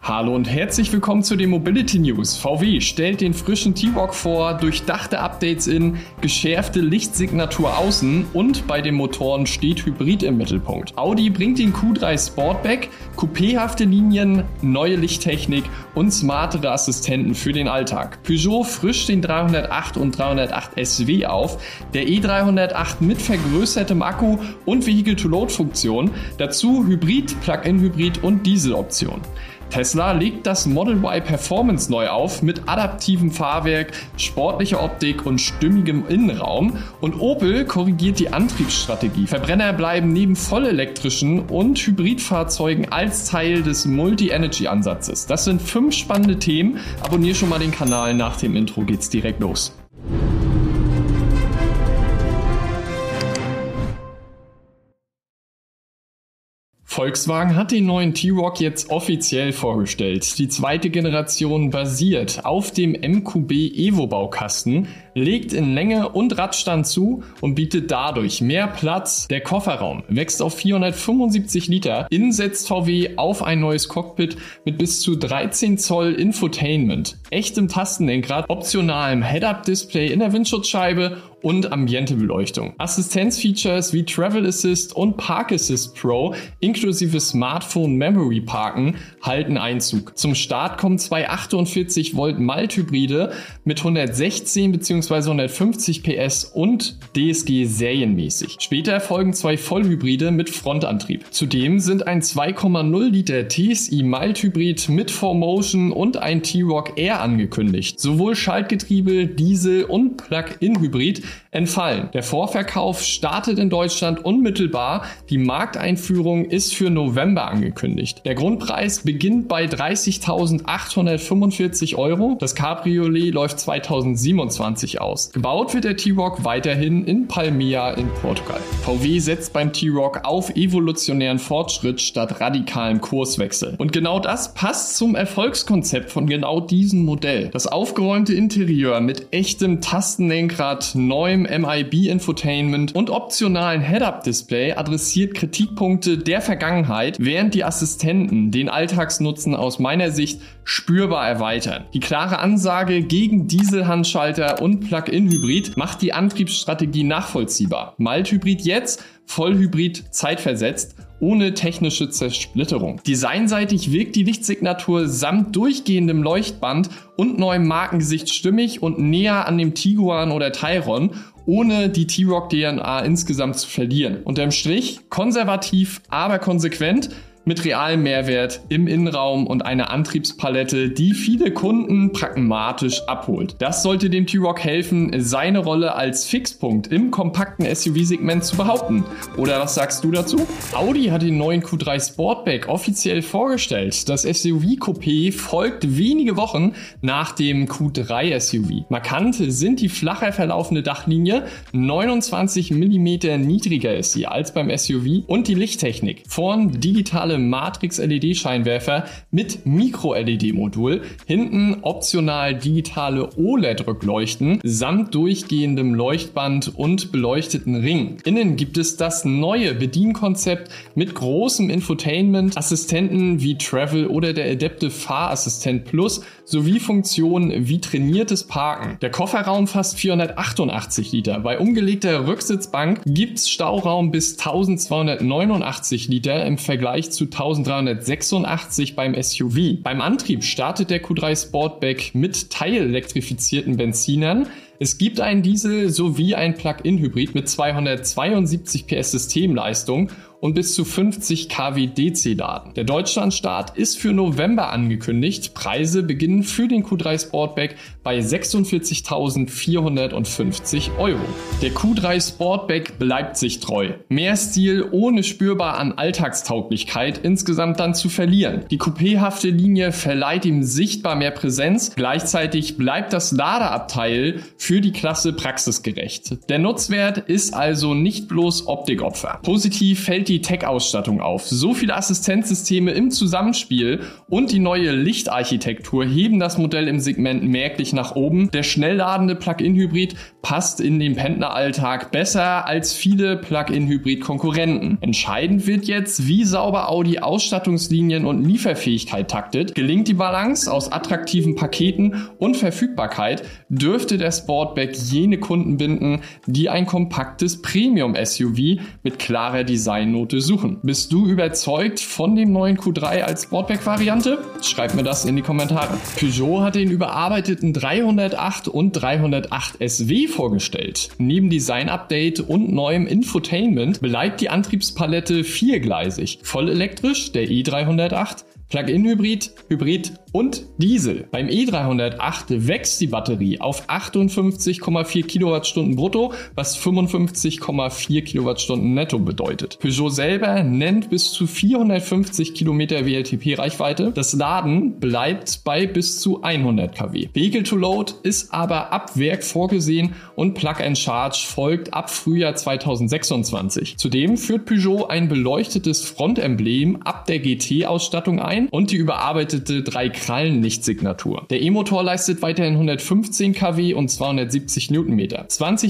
Hallo und herzlich willkommen zu den Mobility News. VW stellt den frischen T-Roc vor, durchdachte Updates innen, geschärfte Lichtsignatur außen und bei den Motoren steht Hybrid im Mittelpunkt. Audi bringt den Q3 Sportback, coupéhafte Linien, neue Lichttechnik und smartere Assistenten für den Alltag. Peugeot frischt den 308 und 308 SW auf, der E308 mit vergrößertem Akku und Vehicle-to-Load-Funktion, dazu Hybrid, Plug-in-Hybrid und Dieseloption. Tesla legt das Model Y Performance neu auf mit adaptivem Fahrwerk, sportlicher Optik und stimmigem Innenraum und Opel korrigiert die Antriebsstrategie. Verbrenner bleiben neben vollelektrischen und Hybridfahrzeugen als Teil des Multi-Energy-Ansatzes. Das sind 5 spannende Themen. Abonnier schon mal den Kanal, nach dem Intro geht's direkt los. Volkswagen hat den neuen T-Roc jetzt offiziell vorgestellt. Die zweite Generation basiert auf dem MQB Evo Baukasten, legt in Länge und Radstand zu und bietet dadurch mehr Platz. Der Kofferraum wächst auf 475 Liter. Innen setzt VW auf ein neues Cockpit mit bis zu 13 Zoll Infotainment, echtem Tastenlenkrad, optionalem Head-Up-Display in der Windschutzscheibe und Ambientebeleuchtung. Assistenzfeatures wie Travel Assist und Park Assist Pro inklusive Smartphone Memory Parken halten Einzug. Zum Start kommen zwei 48 Volt Mild-Hybride mit 116 bzw. 150 PS und DSG serienmäßig. Später folgen zwei Vollhybride mit Frontantrieb. Zudem sind ein 2,0 Liter TSI Mild-Hybrid mit 4Motion und ein T-Roc Air angekündigt. Sowohl Schaltgetriebe, Diesel und Plug-in-Hybrid entfallen. Der Vorverkauf startet in Deutschland unmittelbar. Die Markteinführung ist für November angekündigt. Der Grundpreis beginnt bei 30.845 €. Das Cabriolet läuft 2027 aus. Gebaut wird der T-Roc weiterhin in Palmea in Portugal. VW setzt beim T-Roc auf evolutionären Fortschritt statt radikalem Kurswechsel. Und genau das passt zum Erfolgskonzept von genau diesem Modell. Das aufgeräumte Interieur mit echtem Tastenlenkrad, neuem MIB-Infotainment und optionalen Head-Up-Display adressiert Kritikpunkte der Vergangenheit, während die Assistenten den Alltagsnutzen aus meiner Sicht spürbar erweitern. Die klare Ansage gegen Dieselhandschalter und Plug-in-Hybrid macht die Antriebsstrategie nachvollziehbar. Mild-Hybrid jetzt, Vollhybrid zeitversetzt, ohne technische Zersplitterung. Designseitig wirkt die Lichtsignatur samt durchgehendem Leuchtband und neuem Markengesicht stimmig und näher an dem Tiguan oder Tayron, ohne die T-Roc DNA insgesamt zu verlieren. Unterm Strich konservativ, aber konsequent, mit realem Mehrwert im Innenraum und einer Antriebspalette, die viele Kunden pragmatisch abholt. Das sollte dem T-Roc helfen, seine Rolle als Fixpunkt im kompakten SUV-Segment zu behaupten. Oder was sagst du dazu? Audi hat den neuen Q3 Sportback offiziell vorgestellt. Das SUV-Coupé folgt wenige Wochen nach dem Q3 SUV. Markant sind die flacher verlaufende Dachlinie, 29 mm niedriger ist sie als beim SUV und die Lichttechnik. Vorn digitale Matrix-LED-Scheinwerfer mit Micro-LED-Modul, hinten optional digitale OLED-Rückleuchten samt durchgehendem Leuchtband und beleuchteten Ringen. Innen gibt es das neue Bedienkonzept mit großem Infotainment, Assistenten wie Travel oder der Adaptive Fahrassistent Plus sowie Funktionen wie trainiertes Parken. Der Kofferraum fasst 488 Liter. Bei umgelegter Rücksitzbank gibt's Stauraum bis 1289 Liter im Vergleich zu 1386 beim SUV. Beim Antrieb startet der Q3 Sportback mit teilelektrifizierten Benzinern. Es gibt einen Diesel sowie ein Plug-in-Hybrid mit 272 PS Systemleistung und bis zu 50 kW DC-Laden. Der Deutschlandstart ist für November angekündigt. Preise beginnen für den Q3 Sportback bei 46.450 €. Der Q3 Sportback bleibt sich treu. Mehr Stil ohne spürbar an Alltagstauglichkeit insgesamt dann zu verlieren. Die coupéhafte Linie verleiht ihm sichtbar mehr Präsenz. Gleichzeitig bleibt das Ladeabteil für die Klasse praxisgerecht. Der Nutzwert ist also nicht bloß Optikopfer. Positiv fällt die GT-Tech-Ausstattung auf. So viele Assistenzsysteme im Zusammenspiel und die neue Lichtarchitektur heben das Modell im Segment merklich nach oben. Der schnellladende Plug-in-Hybrid passt in den Pendleralltag besser als viele Plug-in-Hybrid-Konkurrenten. Entscheidend wird jetzt, wie sauber Audi Ausstattungslinien und Lieferfähigkeit taktet. Gelingt die Balance aus attraktiven Paketen und Verfügbarkeit, dürfte der Sportback jene Kunden binden, die ein kompaktes Premium-SUV mit klarer Designnote suchen. Bist du überzeugt von dem neuen Q3 als Sportback-Variante? Schreib mir das in die Kommentare. Peugeot hat den überarbeiteten 308 und 308 SW vorgestellt. Neben Design-Update und neuem Infotainment bleibt die Antriebspalette viergleisig. Voll elektrisch der E308, Plug-in-Hybrid, Hybrid und Diesel. Beim E308 wächst die Batterie auf 58,4 Kilowattstunden brutto, was 55,4 Kilowattstunden netto bedeutet. Peugeot selber nennt bis zu 450 Kilometer WLTP-Reichweite. Das Laden bleibt bei bis zu 100 kW. Vehicle-to-Load ist aber ab Werk vorgesehen und Plug-and-Charge folgt ab Frühjahr 2026. Zudem führt Peugeot ein beleuchtetes Frontemblem ab der GT-Ausstattung ein und die überarbeitete 3-Krallen-Lichtsignatur. Der E-Motor leistet weiterhin 115 kW und 270 Newtonmeter.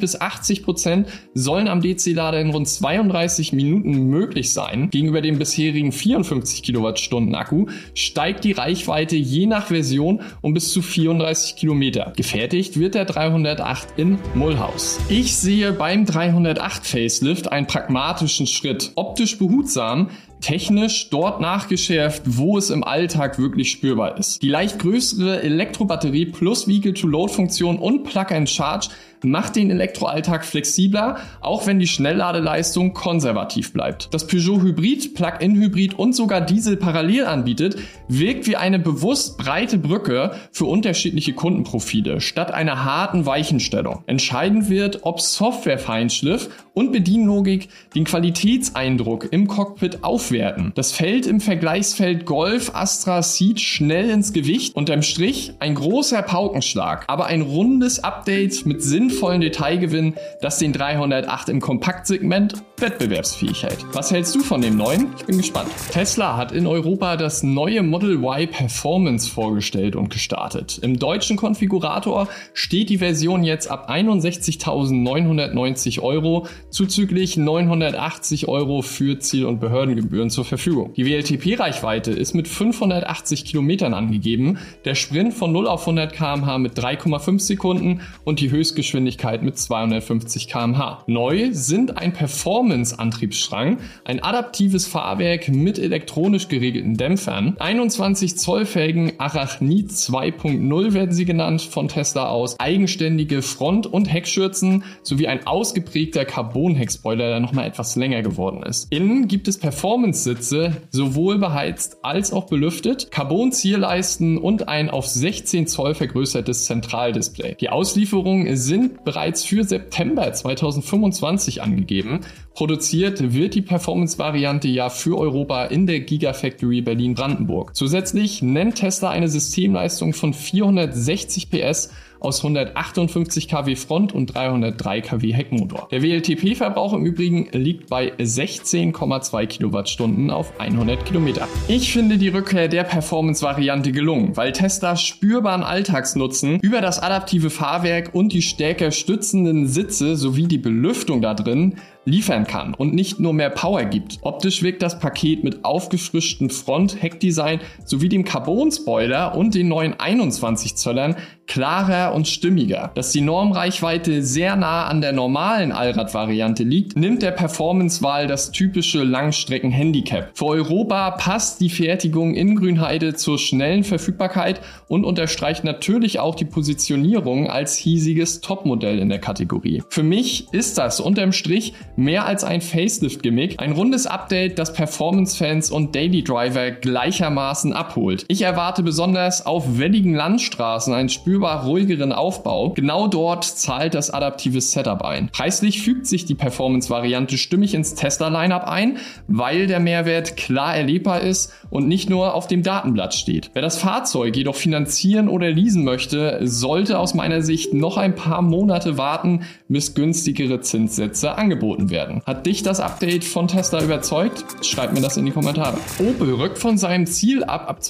20-80% sollen am DC-Lader in rund 32 Minuten möglich sein. Gegenüber dem bisherigen 54 Kilowattstunden Akku steigt die Reichweite je nach Version um bis zu 34 Kilometer. Gefertigt wird der 308 in Mulhouse. Ich sehe beim 308 Facelift einen pragmatischen Schritt. Optisch behutsam, technisch dort nachgeschärft, wo es im Alltag wirklich spürbar ist. Die leicht größere Elektrobatterie plus Vehicle-to-Load-Funktion und Plug-and-Charge macht den Elektroalltag flexibler, auch wenn die Schnellladeleistung konservativ bleibt. Das Peugeot Hybrid, Plug-in-Hybrid und sogar Diesel parallel anbietet, wirkt wie eine bewusst breite Brücke für unterschiedliche Kundenprofile, statt einer harten Weichenstellung. Entscheidend wird, ob Software-Feinschliff und Bedienlogik den Qualitätseindruck im Cockpit aufwerten. Das fällt im Vergleichsfeld Golf Astra Seat schnell ins Gewicht. Unterm Strich ein großer Paukenschlag, aber ein rundes Update mit sinnvollen Detailgewinn, das den 308 im Kompaktsegment wettbewerbsfähig hält. Was hältst du von dem neuen? Ich bin gespannt. Tesla hat in Europa das neue Model Y Performance vorgestellt und gestartet. Im deutschen Konfigurator steht die Version jetzt ab 61.990 € zuzüglich 980 € für Ziel- und Behördengebühren zur Verfügung. Die WLTP-Reichweite ist mit 580 Kilometern angegeben, der Sprint von 0 auf 100 km/h mit 3,5 Sekunden und die Höchstgeschwindigkeit mit 250 km/h. Neu sind ein Performance-Antriebsstrang, ein adaptives Fahrwerk mit elektronisch geregelten Dämpfern, 21 Zoll Felgen Arachnid 2.0 werden sie genannt von Tesla aus, eigenständige Front- und Heckschürzen sowie ein ausgeprägter Carbon-Heckspoiler, der nochmal etwas länger geworden ist. Innen gibt es Performance-Sitze, sowohl beheizt als auch belüftet, Carbon-Zierleisten und ein auf 16 Zoll vergrößertes Zentraldisplay. Die Auslieferungen sind bereits für September 2025 angegeben. Produziert wird die Performance-Variante ja für Europa in der Gigafactory Berlin-Brandenburg. Zusätzlich nennt Tesla eine Systemleistung von 460 PS aus 158 kW Front- und 303 kW Heckmotor. Der WLTP-Verbrauch im Übrigen liegt bei 16,2 Kilowattstunden auf 100 Kilometer. Ich finde die Rückkehr der Performance-Variante gelungen, weil Tesla spürbaren Alltagsnutzen über das adaptive Fahrwerk und die stärker stützenden Sitze sowie die Belüftung da drin liefern kann und nicht nur mehr Power gibt. Optisch wirkt das Paket mit aufgefrischtem Front-Heckdesign sowie dem Carbon-Spoiler und den neuen 21 Zöllern klarer und stimmiger. Dass die Normreichweite sehr nah an der normalen Allrad-Variante liegt, nimmt der Performance-Wahl das typische Langstrecken-Handicap. Für Europa passt die Fertigung in Grünheide zur schnellen Verfügbarkeit und unterstreicht natürlich auch die Positionierung als hiesiges Topmodell in der Kategorie. Für mich ist das unterm Strich mehr als ein Facelift-Gimmick, ein rundes Update, das Performance-Fans und Daily Driver gleichermaßen abholt. Ich erwarte besonders auf welligen Landstraßen einen spürbar ruhigeren Aufbau. Genau dort zahlt das adaptive Setup ein. Preislich fügt sich die Performance-Variante stimmig ins Tesla-Lineup ein, weil der Mehrwert klar erlebbar ist und nicht nur auf dem Datenblatt steht. Wer das Fahrzeug jedoch finanzieren oder leasen möchte, sollte aus meiner Sicht noch ein paar Monate warten, bis günstigere Zinssätze angeboten betrieben werden. Hat dich das Update von Tesla überzeugt? Schreib mir das in die Kommentare. Opel rückt von seinem Ziel ab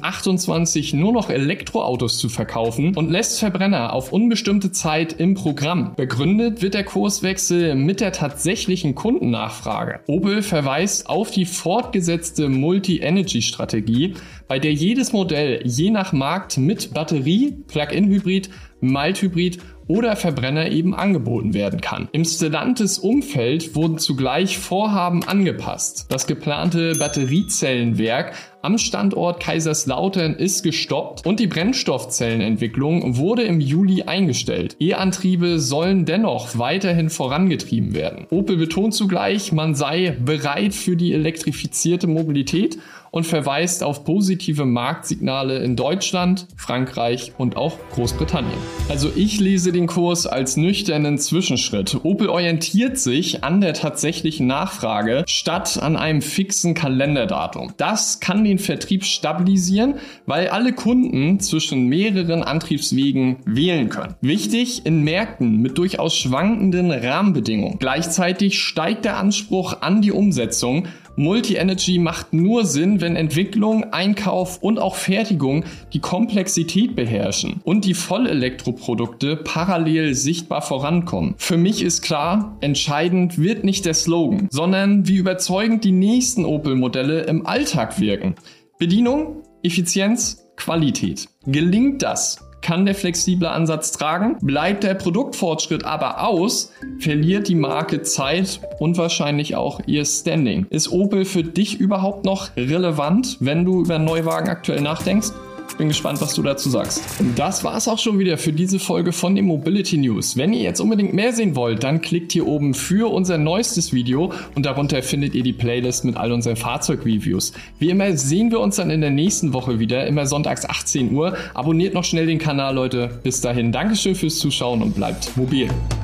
2028 nur noch Elektroautos zu verkaufen und lässt Verbrenner auf unbestimmte Zeit im Programm. Begründet wird der Kurswechsel mit der tatsächlichen Kundennachfrage. Opel verweist auf die fortgesetzte Multi-Energy-Strategie, bei der jedes Modell je nach Markt mit Batterie, Plug-in-Hybrid, Mild-Hybrid oder Verbrenner eben angeboten werden kann. Im Stellantis-Umfeld wurden zugleich Vorhaben angepasst. Das geplante Batteriezellenwerk am Standort Kaiserslautern ist gestoppt und die Brennstoffzellenentwicklung wurde im Juli eingestellt. E-Antriebe sollen dennoch weiterhin vorangetrieben werden. Opel betont zugleich, man sei bereit für die elektrifizierte Mobilität und verweist auf positive Marktsignale in Deutschland, Frankreich und auch Großbritannien. Also ich lese den Kurs als nüchternen Zwischenschritt. Opel orientiert sich an der tatsächlichen Nachfrage statt an einem fixen Kalenderdatum. Das kann den Vertrieb stabilisieren, weil alle Kunden zwischen mehreren Antriebswegen wählen können. Wichtig in Märkten mit durchaus schwankenden Rahmenbedingungen. Gleichzeitig steigt der Anspruch an die Umsetzung. Multi-Energy macht nur Sinn, wenn Entwicklung, Einkauf und auch Fertigung die Komplexität beherrschen und die Vollelektroprodukte parallel sichtbar vorankommen. Für mich ist klar, entscheidend wird nicht der Slogan, sondern wie überzeugend die nächsten Opel-Modelle im Alltag wirken. Bedienung, Effizienz, Qualität. Gelingt das? Kann der flexible Ansatz tragen? Bleibt der Produktfortschritt aber aus, verliert die Marke Zeit und wahrscheinlich auch ihr Standing. Ist Opel für dich überhaupt noch relevant, wenn du über Neuwagen aktuell nachdenkst? Ich bin gespannt, was du dazu sagst. Und das war's auch schon wieder für diese Folge von den Mobility News. Wenn ihr jetzt unbedingt mehr sehen wollt, dann klickt hier oben für unser neuestes Video und darunter findet ihr die Playlist mit all unseren Fahrzeugreviews. Wie immer sehen wir uns dann in der nächsten Woche wieder, immer sonntags 18 Uhr. Abonniert noch schnell den Kanal, Leute. Bis dahin, Dankeschön fürs Zuschauen und bleibt mobil.